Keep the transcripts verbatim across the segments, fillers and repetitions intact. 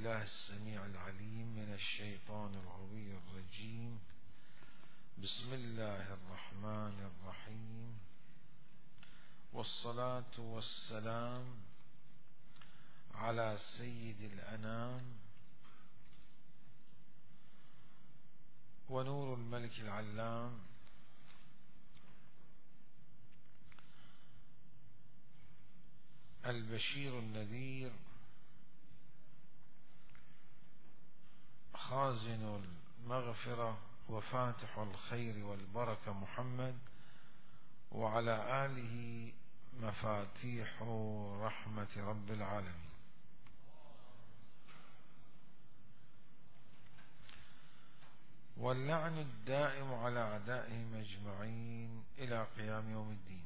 بالله السميع العليم من الشيطان الغوي الرجيم. بسم الله الرحمن الرحيم، والصلاة والسلام على سيد الأنام ونور الملك العلام البشير النذير خازن المغفرة وفاتح الخير والبركة محمد، وعلى آله مفاتيح رحمة رب العالمين. واللعن الدائم على أعدائهم أجمعين إلى قيام يوم الدين.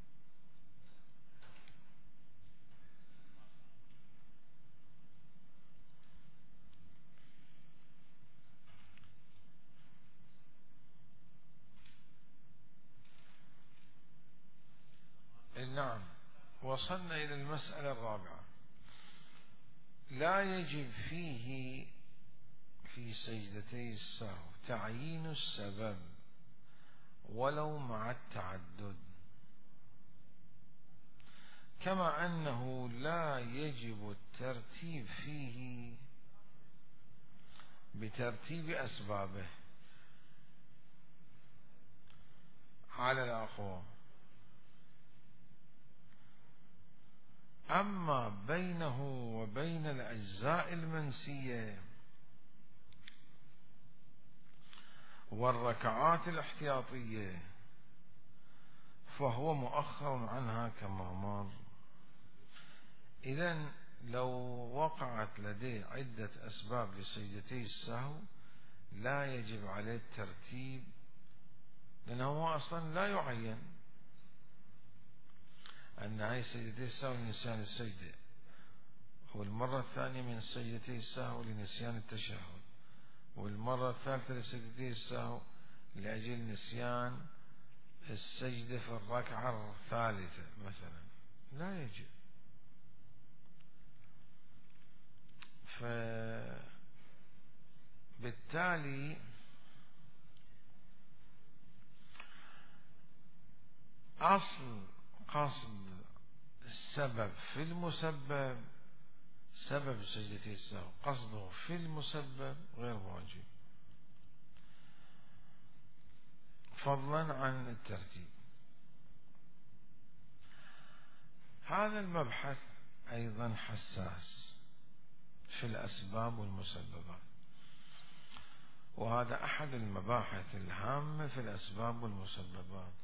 نعم، وصلنا إلى المسألة الرابعة. لا يجب فيه في سجدتي السهو تعيين السبب ولو مع التعدد، كما أنه لا يجب الترتيب فيه بترتيب أسبابه على الأقوى. أما بينه وبين الأجزاء المنسية والركعات الاحتياطية فهو مؤخر عنها كما مر. إذن لو وقعت لديه عدة أسباب لسجدتي السهو لا يجب عليه الترتيب، لأنه هو أصلا لا يعين أن هاي سجدتي السهو لنسيان السجدة، والمرة الثانية من سجدتي السهو لنسيان التشهد، والمرة الثالثة لسجدتي السهو لأجل نسيان السجدة في الركعة الثالثة مثلا. لا يجب. فبالتالي أصل قصد السبب في المسبب، سبب سجدتي السهو قصده في المسبب غير واجب، فضلا عن الترتيب. هذا المبحث أيضا حساس في الأسباب والمسببات، وهذا أحد المباحث الهامة في الأسباب والمسببات.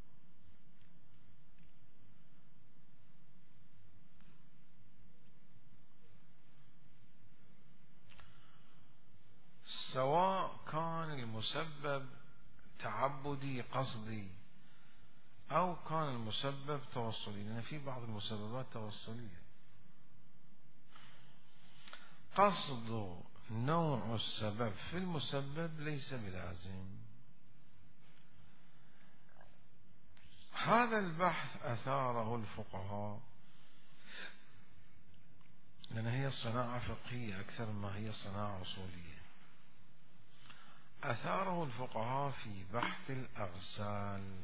سواء كان المسبب تعبدي قصدي أو كان المسبب توصلي، لأن في بعض المسببات توصلية. قصد نوع السبب في المسبب ليس بلازم. هذا البحث أثاره الفقهاء، لأن هي صناعة فقهية أكثر ما هي صناعة أصولية. أثاره الفقهاء في بحث الأغسال.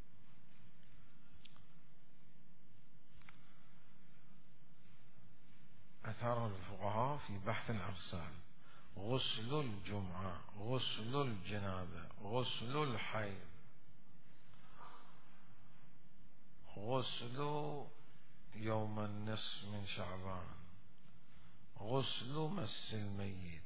أثاره الفقهاء في بحث الأغسال: غسل الجمعة، غسل الجنابة، غسل الحيض، غسل يوم النصف من شعبان، غسل مس الميت.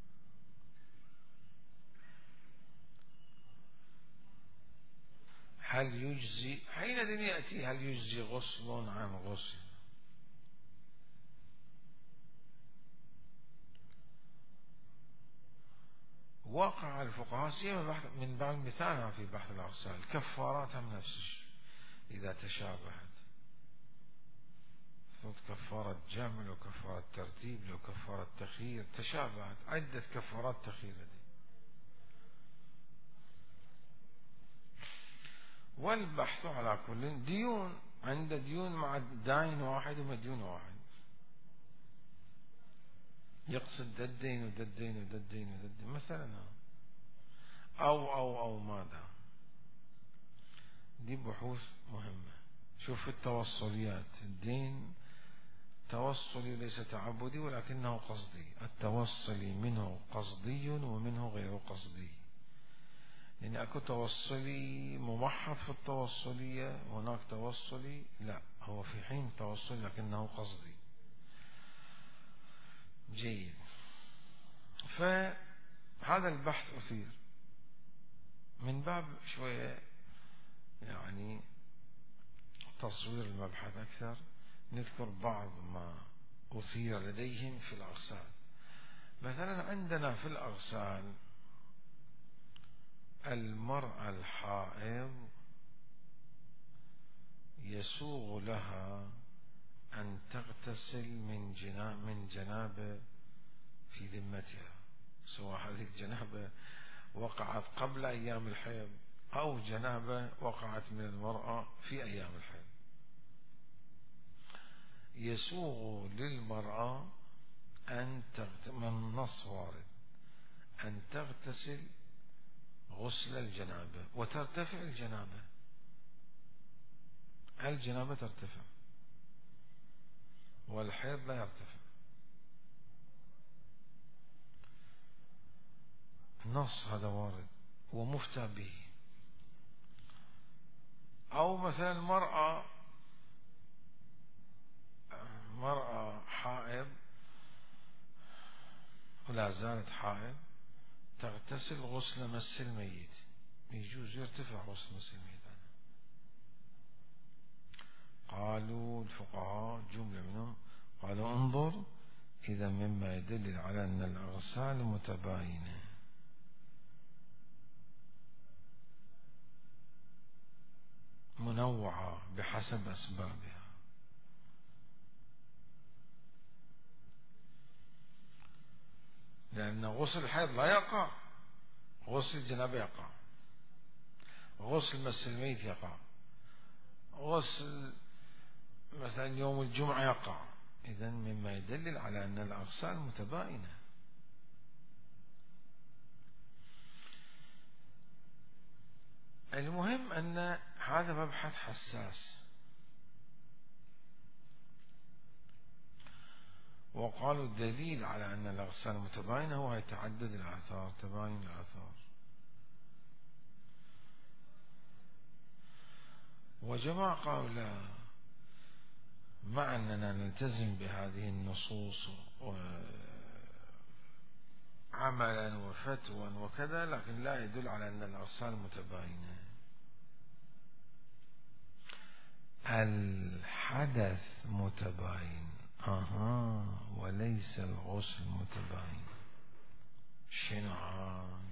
هل يجزي حينئذ يأتي هل يجزي غسل عن غسل؟ وقع الفقهاء سيما من بعض مثالها في بحث الأغسال كفاراتها من نفس الشيء إذا تشابهت، صوت كفارة جمع لو كفارة ترتيب لو كفارة تخيير، تشابهت عدة كفارات تخيير دي. والبحث على كل ديون، عند ديون مع داين واحد ومديون واحد. يقصد ددين وددين وددين وددين مثلا، أو أو أو ماذا. دي بحوث مهمة. شوف التوصليات، الدين توصلي ليس تعبدي ولكنه قصدي، التوصلي منه قصدي ومنه غير قصدي. يعني أكو توصلي ممحض في التوصلية، وهناك توصلي لا هو في حين توصلي لكنه قصدي. جيد. فهذا البحث أثير من باب شوية يعني تصوير المبحث أكثر. نذكر بعض ما أثير لديهم في الأغسال. مثلا عندنا في الأغسال المرأة الحائض يسوغ لها أن تغتسل من جناب من جنابة في ذمتها، سواء هذه الجنابة وقعت قبل أيام الحيض أو جنابة وقعت من المرأة في أيام الحيض. يسوغ للمرأة أن تغتسل، من نص وارد، أن تغتسل غسل الجنابة وترتفع الجنابة. الجنابة ترتفع والحيض لا يرتفع. نص هذا وارد ومفتى به. أو مثلا مرأة مرأة حائض ولا زالت حائض تغتسل غسل مس الميت، يجوز يرتفع غسل مس الميت. قالوا الفقهاء جملة منهم قالوا انظر إذا مما يدل على أن الأغسال متباينة. منوعة بحسب أسبابها. لأن غسل الحيض لا يقع، غسل الجنابة يقع، غسل مس الميت يقع، غسل مثلا يوم الجمعة يقع. إذن مما يدلل على أن الأغسال متباينة. المهم أن هذا مبحث حساس. وقالوا الدليل على أن الأغسال متباينة هو يتعدد الآثار، تباين الآثار. وجماعة قالوا لا، مع أننا نلتزم بهذه النصوص عملا وفتوى وكذا، لكن لا يدل على أن الأغسال متباينة. الحدث متباين أها وليس الغسل متباين. شنعان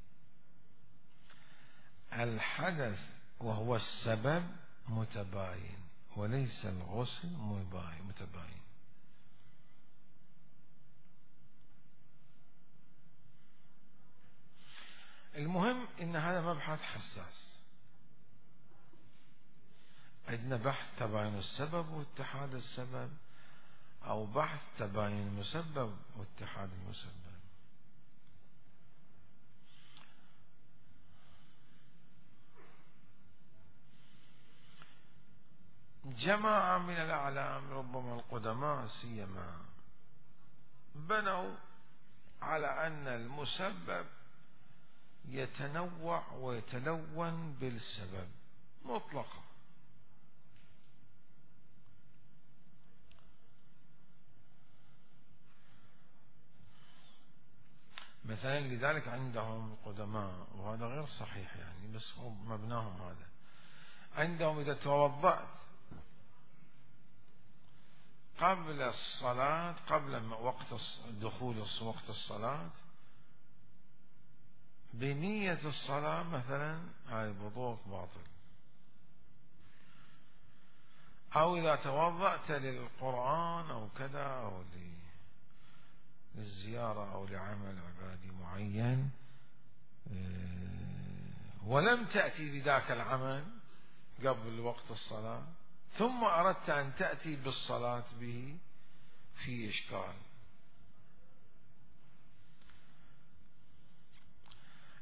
الحدث وهو السبب متباين وليس الغسل متباين. المهم إن هذا مبحث حساس. عندنا بحث تباين السبب واتحاد السبب، أو بحث تباين المسبب واتحاد المسبب. جماعة من الأعلام ربما القدماء سيما بنوا على أن المسبب يتنوع ويتلون بالسبب مطلقا. مثلا لذلك عندهم القدماء، وهذا غير صحيح يعني بس هو مبناهم هذا، عندهم إذا توضأت قبل الصلاة، قبل وقت دخول وقت الصلاة بنية الصلاة مثلا، هاي وضوءك باطل. أو إذا توضأت للقرآن أو كذا أو للزيارة أو لعمل عبادي معين ولم تأتي بذاك العمل قبل وقت الصلاة، ثم أردت أن تأتي بالصلاة به، في إشكال.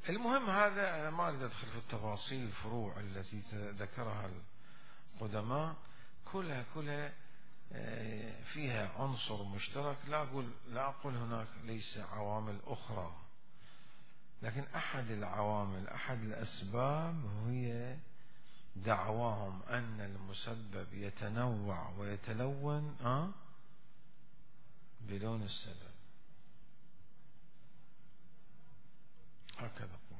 المهم هذا أنا ما أريد أدخل في التفاصيل الفروع التي ذكرها القدماء، كلها كلها فيها عنصر مشترك. لا أقول لا أقول هناك ليس عوامل أخرى، لكن أحد العوامل أحد الأسباب هي دعواهم أن المسبب يتنوع ويتلون أه بلون السبب. هكذا.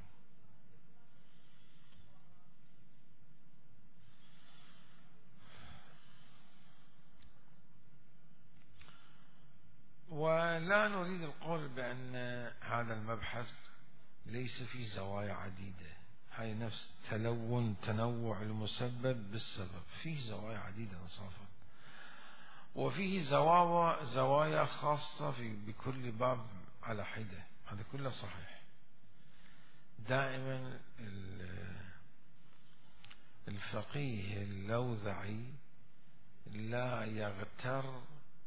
ولا نريد القول بأن هذا المبحث ليس فيه زوايا عديدة، هاي نفس تلون تنوع المسبب بالسبب، فيه زوايا عديدة انصافا، وفيه زوايا زوايا خاصة في بكل باب على حدة، هذا كله صحيح. دائما الفقيه اللوذعي لا يغتر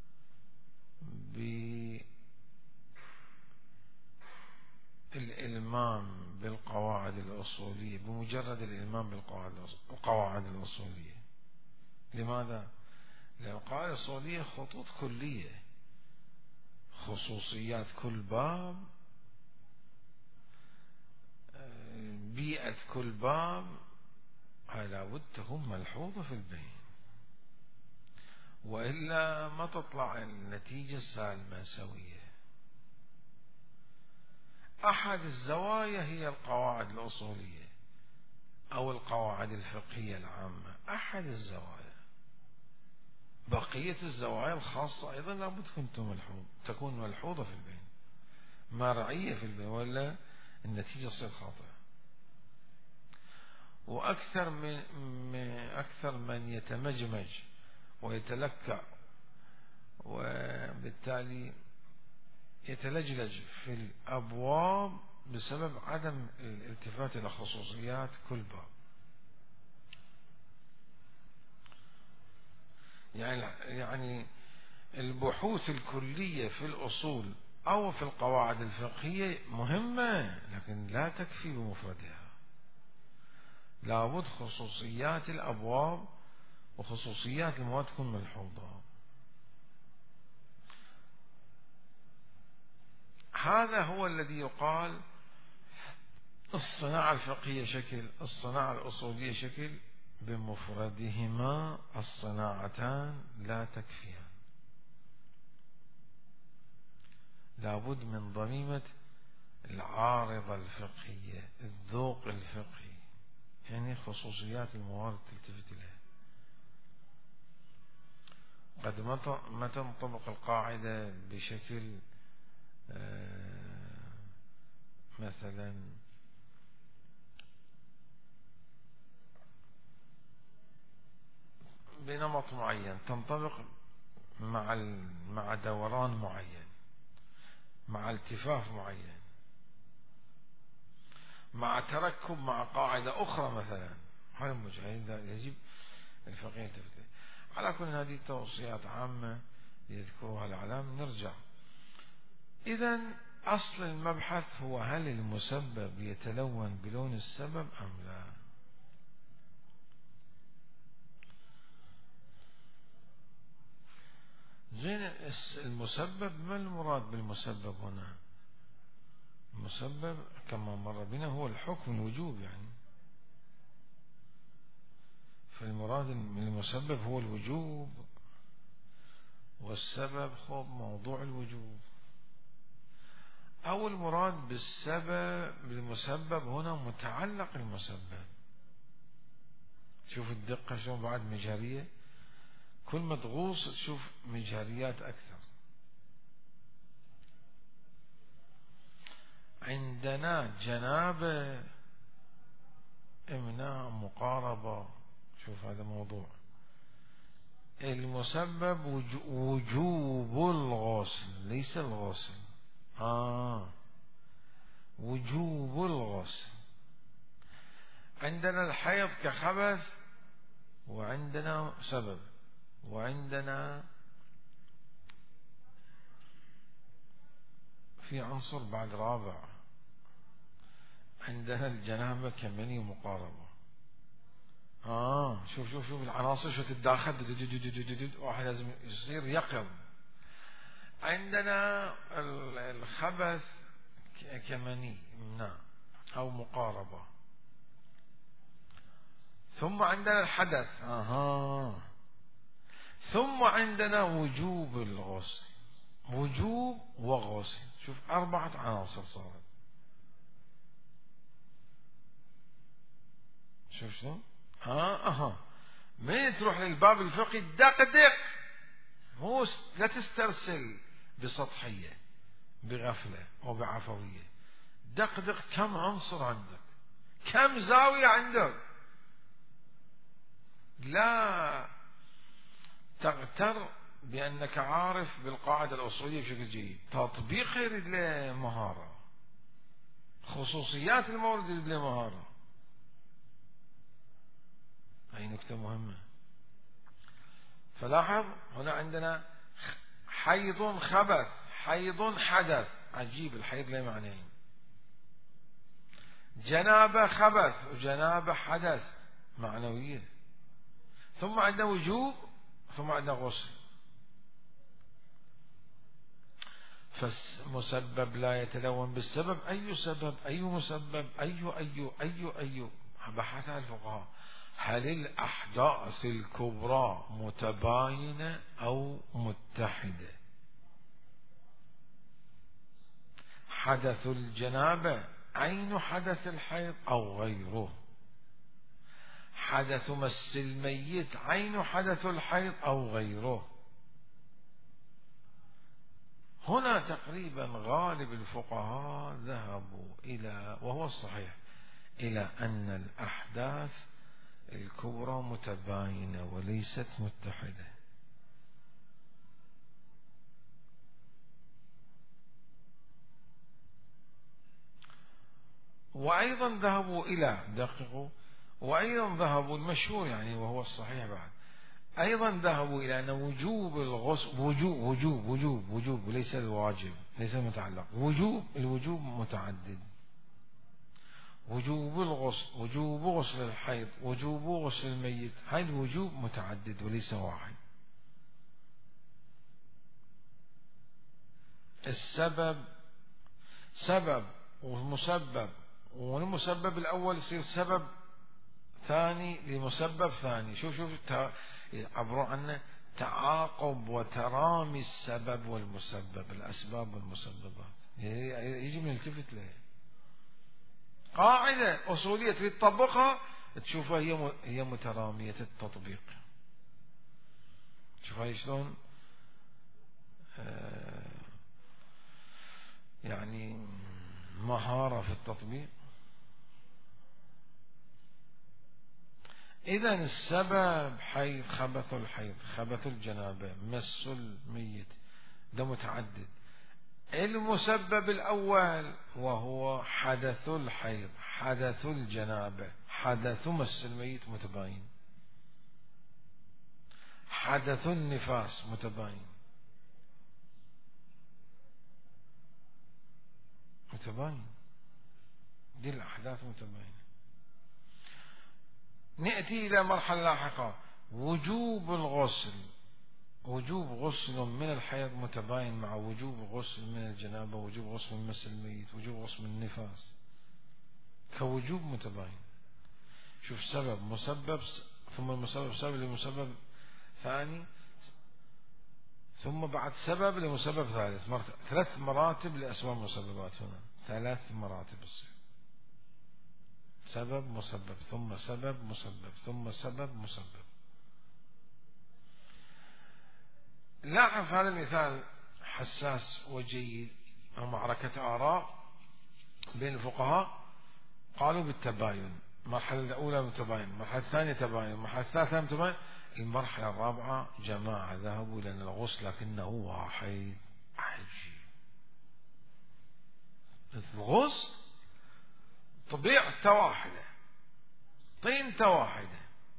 بالإلمام بالقواعد الأصولية بمجرد الإلمام بالقواعد الأصولية. لماذا؟ لأن القواعد الأصولية خطوط كلية، خصوصيات كل باب، بيئة كل باب، هاي لابد تكون ملحوظة في البين، وإلا ما تطلع النتيجة سالمة سوية. أحد الزوايا هي القواعد الأصولية أو القواعد الفقهية العامة، أحد الزوايا. بقية الزوايا الخاصة أيضا لابد تكون ملحوظة في البين، مرعية في البين، ولا النتيجة تصير خاطئة. وأكثر من أكثر من يتمجمج ويتلكع وبالتالي يتلجلج في الأبواب بسبب عدم الالتفات إلى خصوصيات كل باب. يعني يعني البحوث الكلية في الأصول أو في القواعد الفقهية مهمة، لكن لا تكفي بمفردها، لابد خصوصيات الأبواب وخصوصيات المواد تكون ملحوظة. هذا هو الذي يقال الصناعة الفقهية شكل، الصناعة الأصولية شكل، بمفردهما الصناعتان لا تكفيان، لابد من ضميمة العارضة الفقهية، الذوق الفقهي، يعني خصوصيات الموارد تلتفت إليها. قد ما تنطبق القاعدة بشكل مثلا بنمط معين، تنطبق مع مع دوران معين، مع التفاف معين، مع تركب مع قاعدة أخرى مثلا، هذا مجهد يجب الفقيه تفتح. على كل هذه توصيات عامة يذكرها العلام. نرجع إذا أصل المبحث هو هل المسبب يتلون بلون السبب أم لا؟ زين، المسبب، ما المراد بالمسبب هنا؟ المسبب كما مر بنا هو الحكم الوجوب، يعني فالمراد من المسبب هو الوجوب، والسبب خب موضوع الوجوب. أو المراد بالسبب بالمسبب هنا متعلق المسبب. شوف الدقة شلون بعد مجهرية، كل ما تغوص تشوف مجهريات أكثر. عندنا جنابة، إمناع، مقاربة، شوف هذا موضوع. المسبب وجوب الغسل، ليس الغسل، آه وجوب الغسل. عندنا الحيض كخبث، وعندنا سبب، وعندنا في عنصر بعد رابع، عندنا الجنابة كمني ومقاربة. آه شوف شوف شوف العناصر شو تتداخل، واحد لازم يصير يقظ. عندنا الخبث كمني نعم أو مقاربة. ثم عندنا الحدث آها. ثم عندنا وجوب الغسل، وجوب وغسل. شوف أربعة عناصر صارت. شوف شو ها أها. من تروح للباب الفقهي دقدق، مو لا تسترسل بسطحية بغفلة أو بعفوية. دقدق كم عنصر عندك، كم زاوية عندك. لا تغتر بأنك عارف بالقاعدة الأصولية بشكل جيد. تطبيق يريد له مهارة، خصوصيات المورد يريد له مهارة. هاي نكتة مهمة. فلاحظ هنا عندنا حيض خبث، حيض حدث. عجيب، الحيض له معنيين، جنابة خبث وجنابة حدث معنوية. ثم عندنا وجوب، ثم عندنا غسل. فالمسبب لا يتلون بالسبب. أي سبب، أي مسبب، أي أي أي أي بحثها الفقهاء. هل الأحداث الكبرى متباينة أو متحدة؟ حدث الجنابة عين حدث الحيض أو غيره؟ حدث مس الميت عين حدث الحيض أو غيره؟ هنا تقريبا غالب الفقهاء ذهبوا إلى، وهو الصحيح، إلى أن الأحداث الكبرى متباينة وليست متحدة. وأيضا ذهبوا إلى دققوا وأيضا ذهبوا المشهور يعني وهو الصحيح بعد، أيضا ذهبوا إلى أن وجوب الغسل وجوب وجوب وجوب وجوب وليس الواجب، ليس المتعلق. وجوب الوجوب متعدد. وجوب الغسل، وجوب غسل الحيض، وجوب غسل الميت، هاي الوجوب متعدد وليس واحد. السبب سبب ومسبب، والمسبب الأول يصير سبب ثاني لمسبب ثاني. شوف شوف عبروا عنه تعاقب وترامي السبب والمسبب، الأسباب والمسببات. يجي من التفت له قاعدة أصولية تريد تطبقها تشوفها هي هي مترامية التطبيق. شوفها شلون آه يعني مهارة في التطبيق. إذا السبب حيض، خبث الحيض، خبث الجنابة، مس الميت، ده متعدد. المسبب الأول وهو حدث الحيض، حدث الجنابة، حدث مس الميت متباين، حدث النفاس متباين متباين دي الأحداث متباينة. نأتي إلى مرحلة لاحقة، وجوب الغسل. وجوب غسل من الحيض متباين مع وجوب غسل من الجنابة، وجوب غسل من مس الميت، وجوب غسل من النفاس، كوجوب متباين. شوف سبب مسبب ثم المسبب سبب لمسبب ثاني، ثم بعد سبب لمسبب ثالث. ثلاث مراتب لأسباب المسببات. هنا ثلاث مراتب الصيغ: سبب مسبب ثم سبب مسبب ثم سبب مسبب. لاحظ هذا المثال حساس وجيد، أو معركة آراء بين الفقهاء. قالوا بالتباين، المرحلة الأولى متباين، المرحلة الثانية تباين، المرحلة الثالثة متباين، المرحلة الرابعة جماعة ذهبوا إلى أن الغسل لكنه واحد. عجيب، الغسل طبيعته واحدة، طينته واحدة،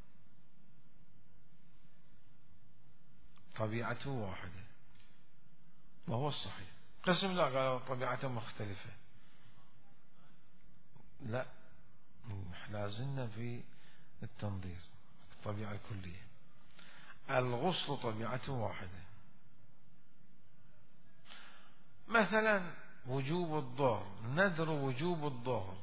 طبيعته واحدة، وهو الصحيح. قسم لا قالوا طبيعته مختلفة. لا، لازلنا في التنظير الطبيعة الكلية. الغسل طبيعته واحدة. مثلا وجوب الظهر، نذر وجوب الظهر،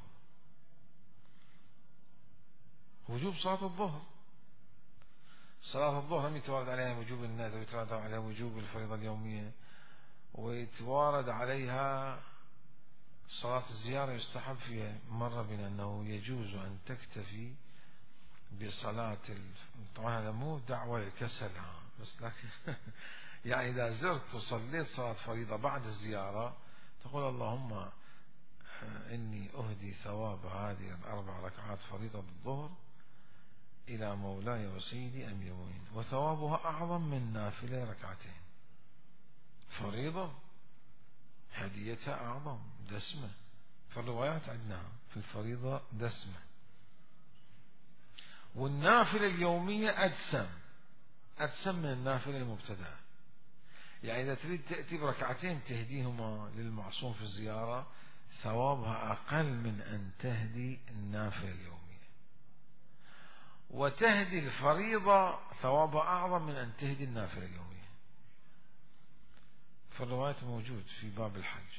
وجوب صلاة الظهر. صلاة الظهر هم يتوارد عليها وجوب النذر، ويتوارد عليها وجوب الفريضة اليومية، ويتوارد عليها صلاة الزيارة يستحب فيها. مر بنا أنه يجوز أن تكتفي بصلاة ال... طبعا هذا مو دعوة للكسل، بس لكن يعني إذا زرت وصليت صلاة فريضة بعد الزيارة تقول اللهم إني أهدي ثواب هذه الأربع ركعات فريضة الظهر إلى مولاي وسيدي أمير المؤمنين، وثوابها أعظم من نافلة ركعتين. فريضة هديتها أعظم دسمة، فالروايات عندنا في الفريضة دسمة، والنافلة اليومية أدسم، أدسم من النافلة المبتدأة. يعني إذا تريد تأتي بركعتين تهديهما للمعصوم في الزيارة ثوابها أقل من أن تهدي النافلة اليومية، وتهدي الفريضة ثوابها أعظم من أن تهدي النافلة اليومية. فالروايات موجود في باب الحج،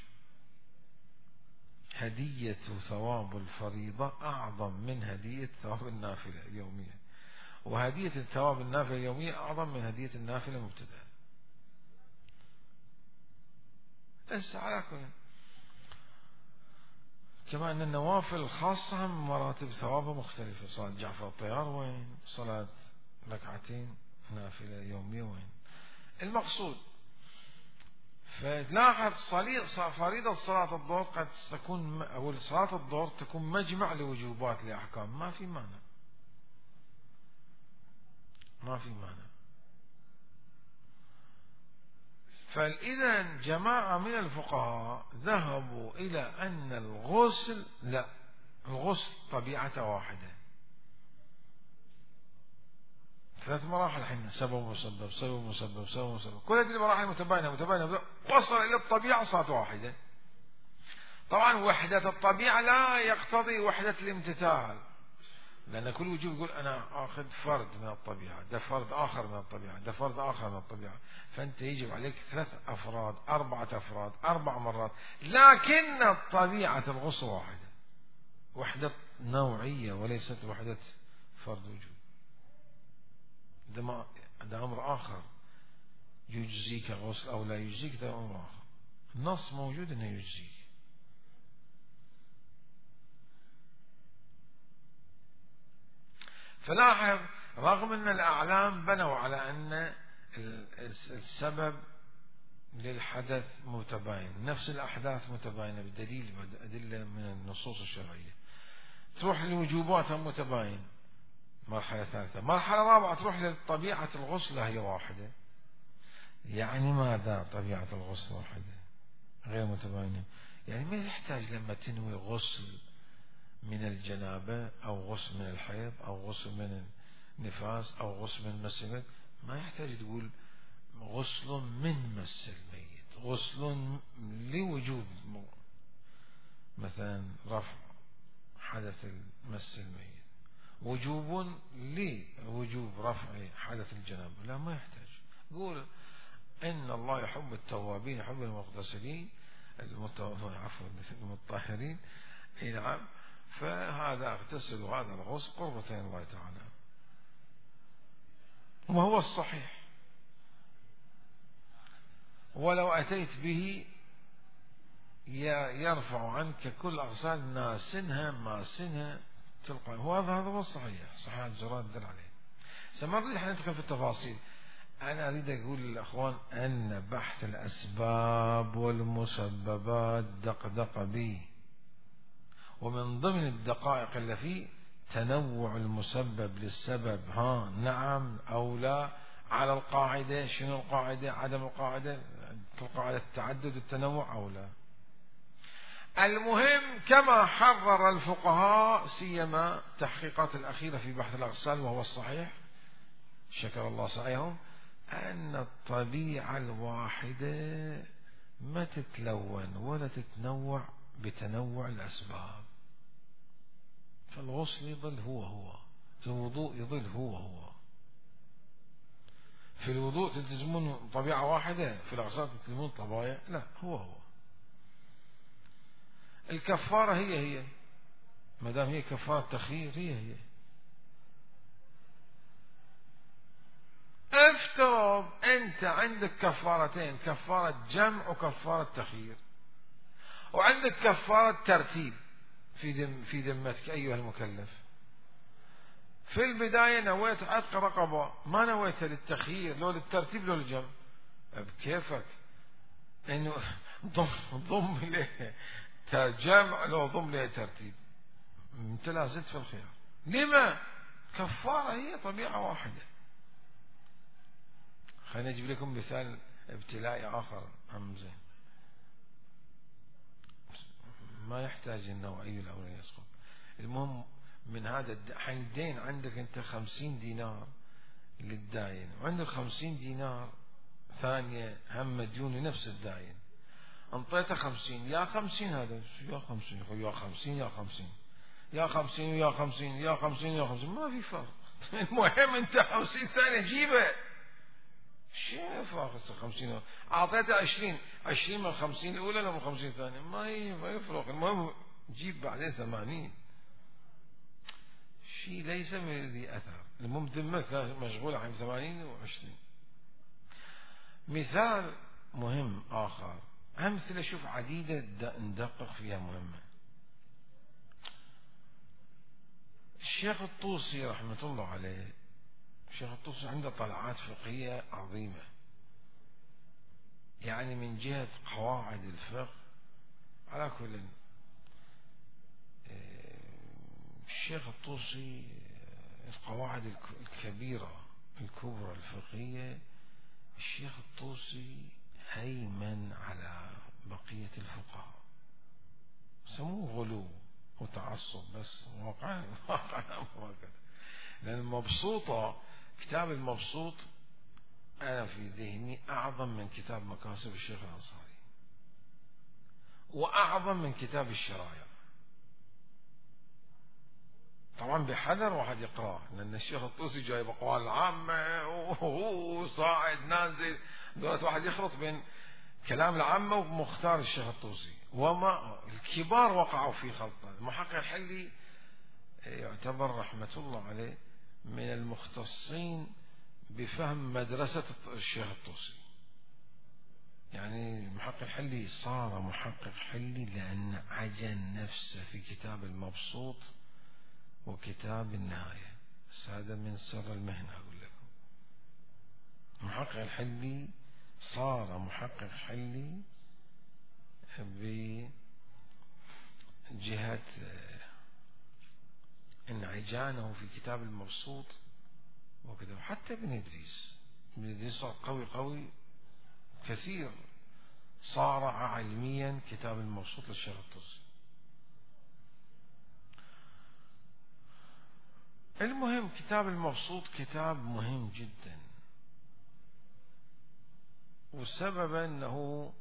هدية ثواب الفريضة أعظم من هدية ثواب النافلة اليومية، وهدية الثواب النافلة اليومية أعظم من هدية النافلة المبتدأة. بس على كل، كما أن النوافل الخاصة مراتب ثوابها مختلفة. صلاة جعفر الطيار وين؟ صلاة ركعتين نافلة يومية وين؟ المقصود فتلاحظ فريضة صلاة الظهر قد تكون، أو صلاة الظهر تكون مجمع لوجوبات لأحكام، ما في معنى، ما في معنى. فإذا جماعة من الفقهاء ذهبوا إلى أن الغسل لا، الغسل طبيعة واحدة، ثلاث مراحل حين سبب مسبب سبب مسبب سبب مسبب، كل هذه المراحل متباينة متباينة وصل إلى الطبيعة صارت واحدة. طبعا وحدة الطبيعة لا يقتضي وحدة الامتثال، لأن كل وجوب يقول أنا أخذ فرد من الطبيعة، ده فرد آخر من الطبيعة، ده فرد آخر من الطبيعة، فأنت يجب عليك ثلاث أفراد أربعة أفراد أربع مرات، لكن طبيعة الغسل واحدة، وحدة نوعية وليست وحدة فرد وجوب. ده, ما ده أمر آخر، يجزيك الغسل أو لا يجزيك ده أمر آخر، النص موجود أنه يجزيك. فلاحظ رغم أن الأعلام بنوا على أن السبب للحدث متباين، نفس الأحداث متباينة بدليل أدلة من النصوص الشرعية، تروح للوجوبات متباين. مرحلة ثالثة، مرحلة رابعة تروح لطبيعة الغسل هي واحدة. يعني ماذا طبيعة الغسل واحدة غير متباينة؟ يعني ما يحتاج لما تنوي غسل من الجنابة أو غسل من الحيض أو غسل من النفاس أو غسل من مس الميت، ما يحتاج تقول غسل من مس الميت، غسل لوجوب مثلا رفع حدث المس الميت، وجوب لوجوب رفع حدث الجنابة، لا ما يحتاج. قول إن الله يحب التوابين يحب المغتسلين عفوا المطهرين، نعم، فهذا اغتسل وهذا الغسل قربة الله تعالى، وهو الصحيح. ولو أتيت به يرفع عنك كل أغسال ناسنها ماسنها تلقى، وهذا هذا هو الصحيح، صحيح الجراد دل عليه. سمر احنا ندخل في التفاصيل. أنا أريد أقول للأخوان أن بحث الأسباب والمسببات دقدق بي، ومن ضمن الدقائق اللي فيه تنوع المسبب للسبب، ها نعم أو لا، على القاعدة، شنو القاعدة، عدم القاعدة، القاعدة التعدد التنوع أو لا. المهم كما حرر الفقهاء سيما تحقيقات الأخيرة في بحث الأغسال وهو الصحيح شكر الله سعيهم، أن الطبيعة الواحدة ما تتلون ولا تتنوع بتنوع الأسباب. فالغسل يظل هو هو، الوضوء يظل هو هو. في الوضوء تلتزمون طبيعة واحدة، في الأغسال تلتزمون طبايع، لا هو هو. الكفارة هي هي، ما دام هي كفارة تخيير هي هي. افترض أنت عندك كفارتين، كفارة جمع وكفارة تخيير، وعندك كفارة ترتيب في دم في ذمتك أيها المكلف. في البداية نويت عتق رقبة، ما نويت للتخيير لو للترتيب لو للجمع، بكيفك انه ضم ضم ليه جمع لو ضم ليه ترتيب، انت لا زلت في الخيار. لما؟ كفارة هي طبيعة واحدة. خلينا نجيب لكم مثال ابتلائي آخر أم زين، ما يحتاج النوعي الأولى يسقط. المهم من هذا الدين عندك أنت خمسين دينار للداين، وعندك خمسين دينار ثانية هم مديون لنفس الداين، انطيته خمسين، يا خمسين هذا يا خمسين يا خمسين يا خمسين يا خمسين يا خمسين يا خمسين يا خمسين، ما في فرق. المهم أنت خمسين ثانية جيبه، شنو فاقص خمسين؟ أعطيته عشرين، عشرين من خمسين الأولى ولا من خمسين الثانية، ما ما يفرق. المهم جيب بعدين ثمانين، شيء ليس من ذي أثر. المهم ذمك مشغول عن ثمانين وعشرين. مثال مهم آخر، أمثلة شوف عديدة ندقق فيها مهمة. الشيخ الطوسي رحمة الله عليه، الشيخ الطوسي عنده طلعات فقهية عظيمة، يعني من جهة قواعد الفقه. على كل الشيخ الطوسي القواعد الكبيرة الكبرى الفقهية، الشيخ الطوسي هيمن على بقية الفقهاء، سموه غلو وتعصب، بس واقعا واقعا هكذا. لأن المبسوطة، كتاب المبسوط أنا في ذهني أعظم من كتاب مكاسب الشيخ الأنصاري، وأعظم من كتاب الشرايع. طبعا بحذر واحد يقرأ، لأن الشيخ الطوسي جايب أقوال عامة وهو صاعد نازل، دولة واحد يخلط بين كلام العامة ومختار الشيخ الطوسي، وما الكبار وقعوا في خلطة. المحقق الحلي يعتبر رحمة الله عليه من المختصين بفهم مدرسة الشيخ الطوسي. يعني المحقق الحلي صار محقق حلي لأن عجن نفسه في كتاب المبسوط وكتاب النهاية. هذا من سر المهنة أقول لكم. المحقق الحلي صار محقق حلي بجهة انعجانه في كتاب المبسوط وكذا. حتى ابن إدريس، ابن إدريس صار قوي قوي كثير، صارع علميا كتاب المبسوط للشيخ الطوسي. المهم كتاب المبسوط كتاب مهم جدا، والسبب أنه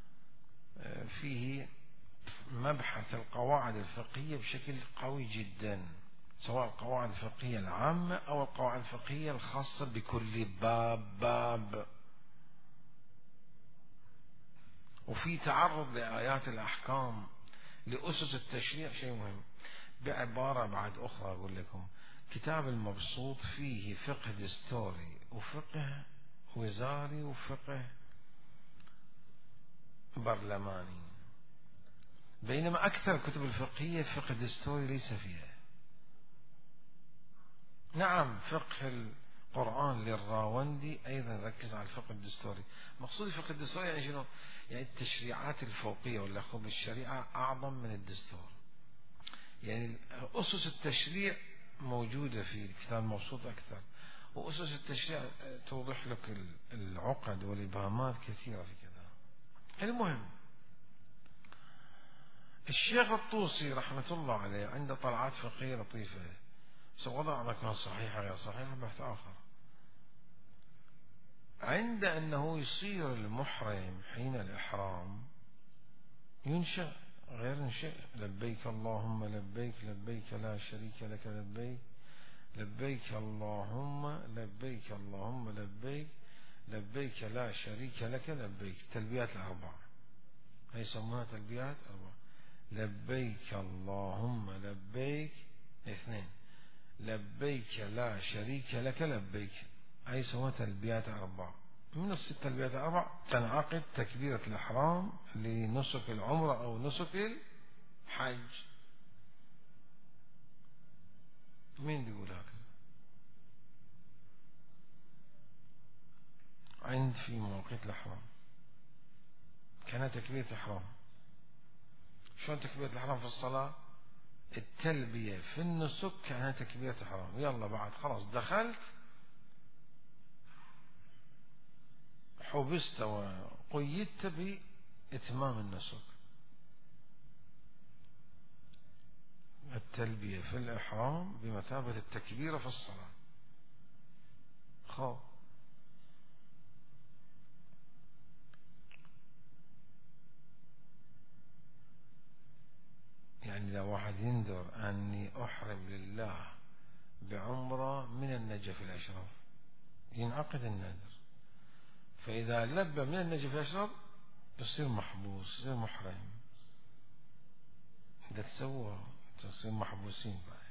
فيه مبحث القواعد الفقهية بشكل قوي جدا، سواء القواعد الفقهية العامة أو القواعد الفقهية الخاصة بكل باب باب، وفي تعرض لآيات الأحكام لأسس التشريع، شيء مهم. بعبارة بعد أخرى أقول لكم، كتاب المبسوط فيه فقه دستوري وفقه وزاري وفقه برلماني، بينما أكثر الكتب الفقهية فقه دستوري ليس فيها. نعم فقه القرآن للراوندي أيضا ركز على الفقه الدستوري. مقصود الفقه الدستوري يعني شنو؟ يعني التشريعات الفوقية ولا خذ الشريعة أعظم من الدستور، يعني أسس التشريع موجودة في الكتاب المبسوط أكثر، وأسس التشريع توضح لك العقد والإبهامات كثيرة في كذا. المهم الشيخ الطوسي رحمة الله عليه عنده طلعات فقهية لطيفة، سوضع ذكرها صحيحة غير صحيحة بحث آخر. عند أنه يصير المحرم حين الإحرام ينشأ غير شيء. لبيك اللهم لبيك لبيك لا شريك لك لبيك لبيك اللهم لبيك اللهم لبيك لبيك لا شريك لك لبيك. تلبيات الأربع هي يسمونها تلبيات أربع. لبيك اللهم لبيك اثنين. لبيك لا شريك لك لبيك هي يسمونها تلبيات أربع. من الست تلبيات الأربع تنعقد تكبيرة الإحرام لنسك العمرة أو نسك الحج. مين يقول هكذا؟ عند في موقيت الإحرام كان تكبيرة الإحرام. شلون تكبيرة الإحرام في الصلاة؟ التلبية في النسك كانها تكبيرة الإحرام. يلا بعد خلاص دخلت حبست وقيدت بإتمام النسك. التلبية في الإحرام بمثابة التكبيرة في الصلاة. خو يعني لو واحد ينذر أني أحرم لله بعمرة من النجف الأشرف ينعقد النذر، فإذا لبى من النجف الأشرف يصير محبوس يصير محرم. إذا تسوى تصير محبوسين بقى.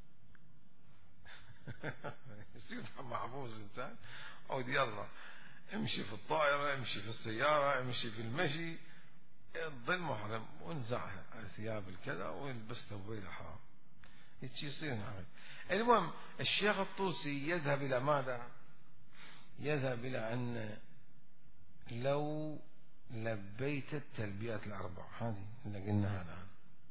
يصير محبوس إنسان أو يلا امشي في الطائرة امشي في السيارة امشي في المشي ظل محرم وانزع ثياب الكذا ويلبس ثوبي الإحرام يصير نعم. المهم الشيخ الطوسي يذهب إلى ماذا؟ يذهب إلى أن لو لبيت التلبيات الأربع هذه اللي قلناها الآن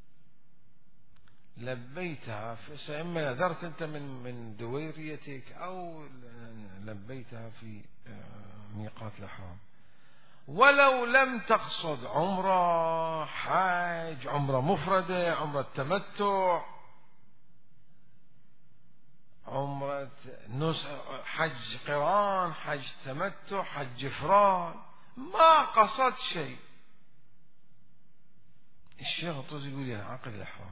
لبيتها إما نذرت أنت من من دويريتك أو لبيتها في ميقات الإحرام، ولو لم تقصد عمرة حج عمرة مفردة عمرة تمتع عمرة حج قران حج تمتع حج إفراد ما قصد شيء، الشيخ الطوسي يقول ينعقد الإحرام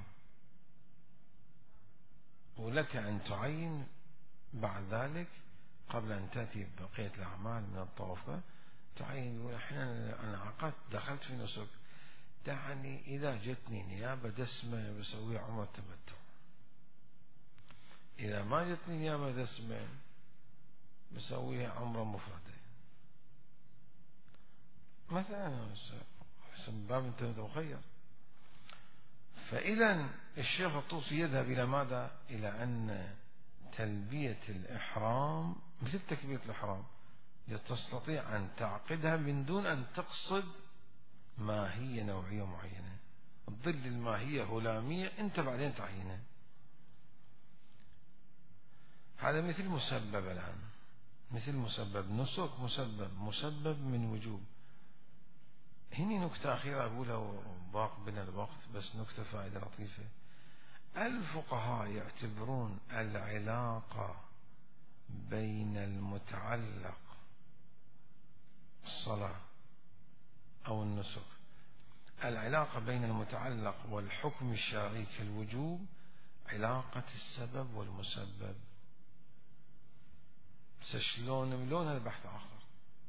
ولك أن تعين بعد ذلك قبل أن تأتي بقية الأعمال من الطواف تعين يقول أحيانا أنا عقدت دخلت في نسك دعني إذا جتني نيابة دسمة بسوي عمرة تمتع، إذا ما جتني نيابة دسمة بسويها عمرة مفردة مثلا باب أنت مخير. فإذا الشيخ الطوسي يذهب إلى ماذا؟ إلى أن تلبية الإحرام مثل تكبيرة الإحرام تستطيع أن تعقدها من دون أن تقصد ماهية نوعية معينة. تظل الماهية هلامية أنت بعدين تعينها. هذا مثل مسبب الآن مثل مسبب نسك مسبب مسبب من وجوب. هني نكتة أخيرة أقولها ضاق بنا الوقت بس نكتة فائدة لطيفة. الفقهاء يعتبرون العلاقة بين المتعلق الصلاة أو النسك العلاقة بين المتعلق والحكم الشرعي كالوجوب علاقة السبب والمسبب. شلون ملون هذا بحث آخر.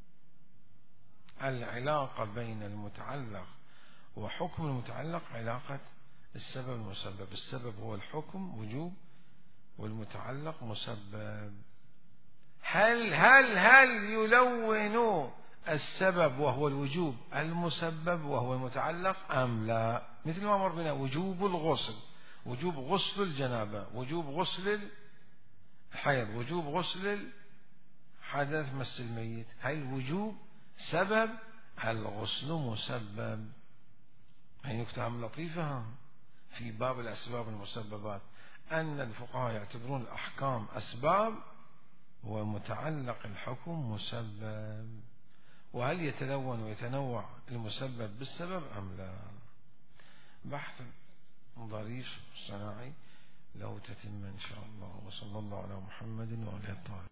العلاقة بين المتعلق وحكم المتعلق علاقة السبب والمسبب. السبب هو الحكم وجوب والمتعلق مسبب. هل هل هل يلون السبب وهو الوجوب المسبب وهو المتعلق أم لا؟ مثل ما مر بنا وجوب الغسل وجوب غسل الجنابة وجوب غسل الحيض وجوب غسل الحدث مس الميت. هاي الوجوب سبب الغسل مسبب. هاي نكتة لطيفة في باب الأسباب والمسببات أن الفقهاء يعتبرون الأحكام أسباب ومتعلق الحكم مسبب. وهل يتلون ويتنوع المسبب بالسبب أم لا؟ بحث ظريف صناعي له تتم إن شاء الله. وصلى الله على محمد وعلى آله الطاهرين.